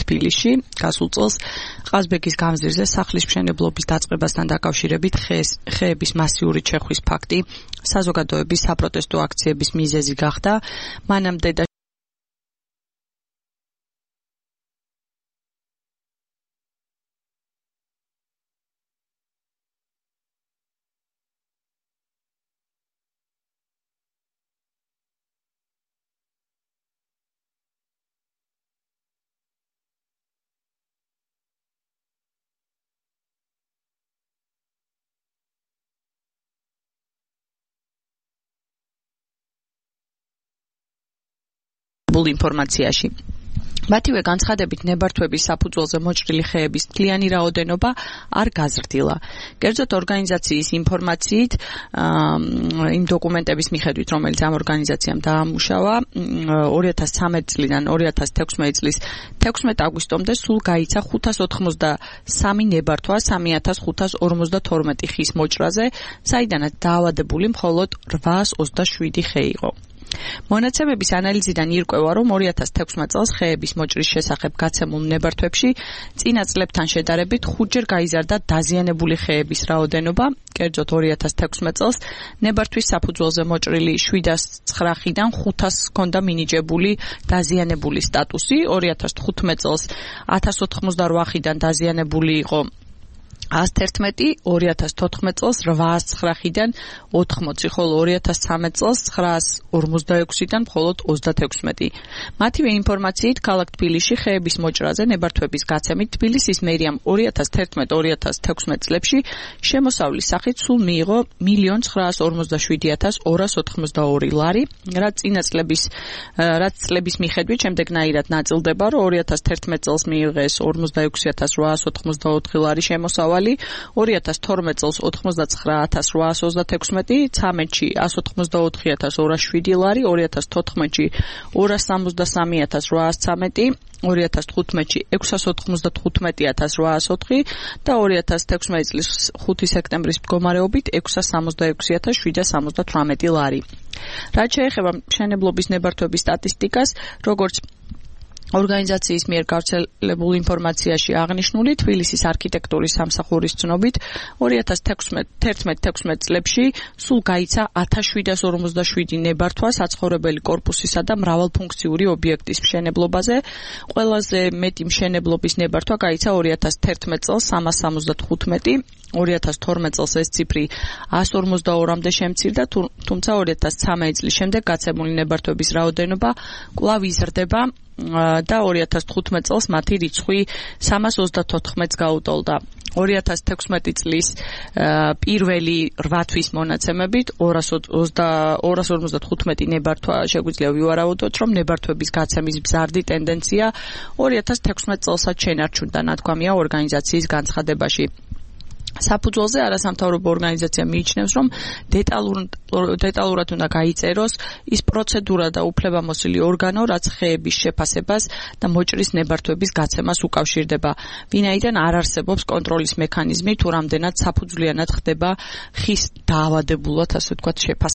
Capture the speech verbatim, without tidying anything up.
თბილისში გასულ წელს ყაზბეგის გამზირზე სახლის მშენებლობის დაწყებასთან დაკავშირებით ხეების მასიური ჩეხვის ფაქტი საზოგადოების საპროტესტო აქციების მიზეზი გახდა. მანამდე და ინფორმაციაში. მათივე განცხადებით ნებართვების საფუძველზე მოჭრილი ხეების მთლიანი რაოდენობა არ გაზრდილა. კერძოდ ორგანიზაციის ინფორმაციით იმ დოკუმენტების მიხედვით, რომელიც ამ ორგანიზაციამ დაამუშავა, ორი ათას ცხრამეტი წლიდან ორი ათას თექვსმეტი წლის თექვსმეტი აგვისტომდე სულ გაიცა ხუთას ოცდამოცდასამი ნებართვა სამი ათას ხუთას ორმოცდათორმეტი ხის მოჭრაზე, საიდანაც დაავადებული მხოლოდ რვაას ოცდაშვიდი ხე იყო. მონაცემების ანალიზიდან ირკვევა, რომ ორი ათას თექვსმეტ წელს ხეების მოჭრის შესახებ გაცემულ ნებართვებში წინა წლებთან შედარებით ხუთჯერ გაიზარდა დაზიანებული ხეების რაოდენობა. კერძოდ ორი ათას თექვსმეტ წელს ნებართვის საფუძველზე მოჭრილი შვიდას ცხრა ხიდან ხუთას ჰქონდა მინიჭებული დაზიანებული სტატუსი. ორი ათას თხუთმეტ წელს ათას ოთხმოცდარვა ხიდან დაზიანებული იყო ას თერთმეტი, ორი ათას თოთხმეტ წელს რვაას ცხრა ხიდან ოთხმოცი, ხოლო ორი ათას ცხრამეტ წელს ცხრაას ორმოცდაექვსიდან მხოლოდ ოცდათექვსმეტი. მათივე ინფორმაციით, ქალაქ თბილისში ხეების მოჭრაზე ნებართვების გაცემით თბილისის მერიამ ორი ათას თერთმეტ ორი ათას თექვსმეტ წლებში შემოსავლის სახით სულ მიიღო მილიონ ცხრაას ორმოცდაშვიდი ათას ორას ოთხმოცდაორი ლარი, რაც წინა წლების რაც წლების მიხედვით შემდეგნაირად ნაწილდება, რომ ორი ათას თერთმეტ წელს მიიღეს ორმოცდაექვსი ათას რვაას ოთხმოცდაოთხი ლარი შემოსავალი, ორი ათას თორმეტ წელს ოთხმოცდაცხრა ათას რვაას ოცდათექვსმეტი, ცამეტში ას ოცდაოთხი ათას ორას შვიდი ლარი, ორი ათას თოთხმეტში ორას სამოცდასამი ათას რვაას ცამეტი, ორი ათას თხუთმეტში ექვსას ოცდათხუთმეტი ათას რვაას ოთხი და ორი ათას თექვსმეტი წლის ხუთი სექტემბრის მდგომარეობით ექვსას სამოცდაექვსი ათას შვიდას სამოცდათვრამეტი ლარი. რაც შეეხება მშენებლობის ნებართვების სტატისტიკას, როგორც ორგანიზაციის მიერ გავრცელებულ ინფორმაციაში აღნიშნული, თბილისის არქიტექტურის სამსახურის ცნობით ორი ათას თერთმეტ თექვსმეტ წლებში სულ გაიცა ათას შვიდას ორმოცდაშვიდი ნებართვა საცხოვრებელი კორპუსისა და მრავალფუნქციური ობიექტის მშენებლობაზე. ყველაზე მეტი მშენებლობის ნებართვა გაიცა ორი ათას თერთმეტ წელს სამას სამოცდათხუთმეტი, ორი ათას თორმეტ წელს ეს ციფრი ას ორმოცდაორმამდე შემცირდა, თუმცა ორი ათას ცხრამეტი წლის შემდეგ გაცემული ნებართვების რაოდენობა კვლავ იზრდება და ორი ათას თხუთმეტ წელს მათი რიცხვი სამას ოცდათოთხმეტს გაუტოლდა. ორი ათას თექვსმეტი წლის პირველი რვა თვის მონაცემებით ორას ორმოცდათხუთმეტი ნებართვა შეგვიძლია ვივარაუდოთ, რომ ნებართვების გაცემის მზარდი ტენდენცია ორი ათას თექვსმეტ წელსაც შენარჩუნდა, ნათქვამია ორგანიზაციის განცხადებაში. საფუძველზე არასამთავრობო ორგანიზაცია მიიჩნევს, რომ დეტალურად უნდა გაიწეროს ის პროცედურა და უფლებამოსილი ორგანო, რაც ხეების შეფასებას და მოჭრის ნებართვების გაცემას უკავშირდება, ვინაიდან არ არსებობს კონტროლის მექანიზმი, თუ რამდენად საფუძვლიანად ხდება ხის დაავადებულად, ასე ვთქვათ, შეფასება.